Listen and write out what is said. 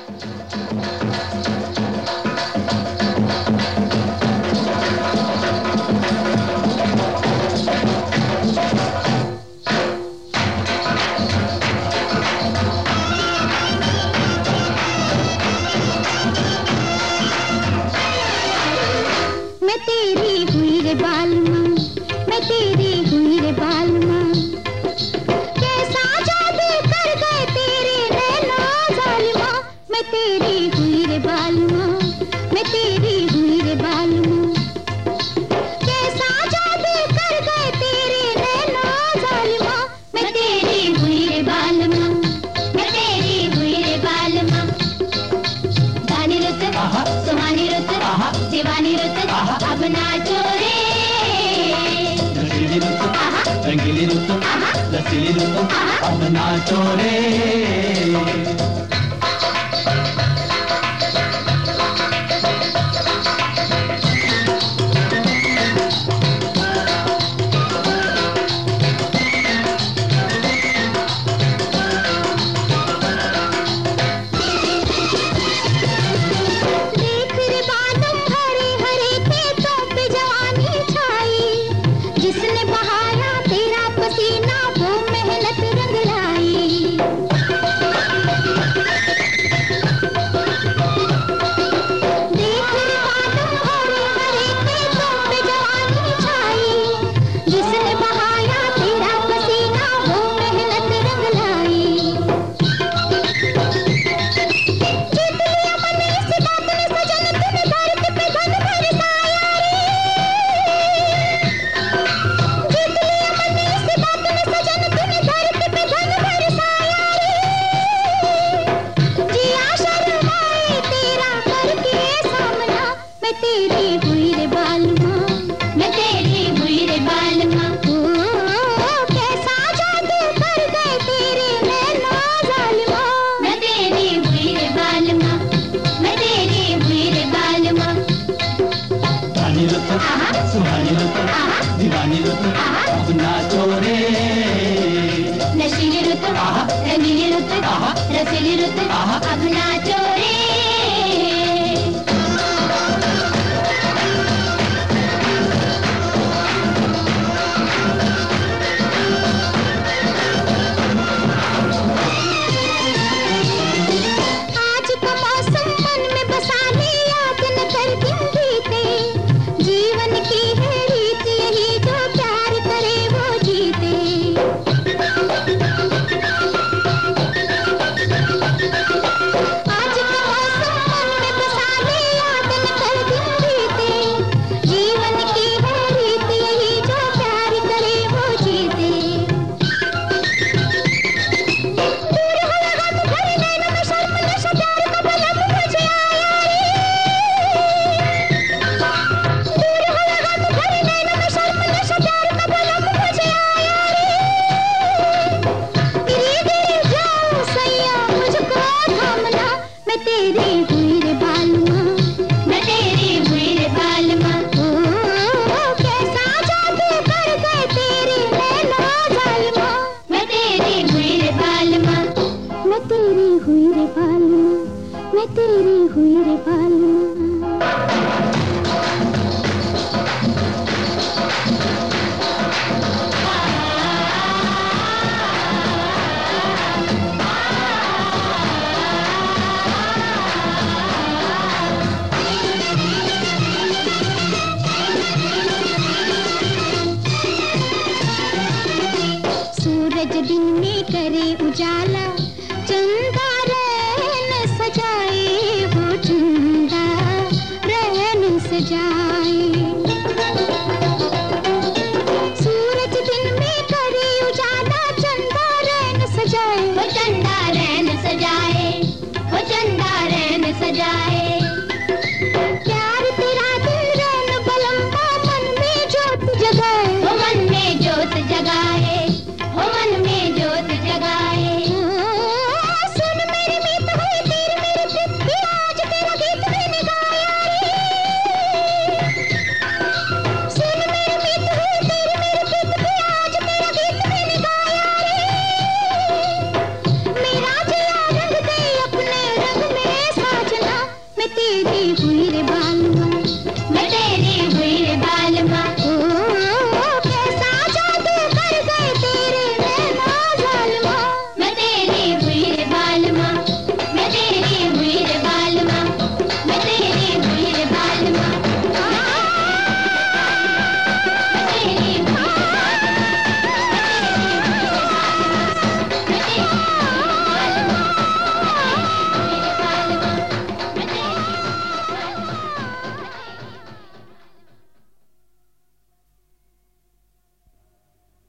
मैं तेरी हुई रे बालमा, मैं तेरी हुई रे बालमा, कैसा जादू कर गए तेरे नैना जालिमा। मैं तेरी हुई रे बालमा, मैं तेरी हुई रे बालमा, कैसा जादू कर गए तेरे नैना जालिमा। मैं तेरी हुई रे बालमा, मैं तेरी हुई रे बालमा, गानी रुत सुहानी रुत दीवानी रुत अब नाचो रे। रसीली रुत रंगीली रुत रसीली रुत अब नाचो रे। तेरी हुई रे बालमा, मैं तेरी हुई रे बालमा, कैसा जादू कर गए तेरे नैना जालिमा। मैं तेरी हुई रे बालमा, मैं तेरी हुई रे बालमा, गानी रुत सुहानी रुत दीवानी रुत अब नाचो रे। नशीली रुत रंगीली रुत रसीली रुत अब नाचो रे। मैं तेरी हुई रे बालमा, मैं तेरी हुई रे बालमा, कैसा जादू कर गए तेरे नैना जालिमा। मैं तेरी हुई रे बालमा, मैं तेरी हुई रे बालमा, मैं तेरी हुई रे बालमा।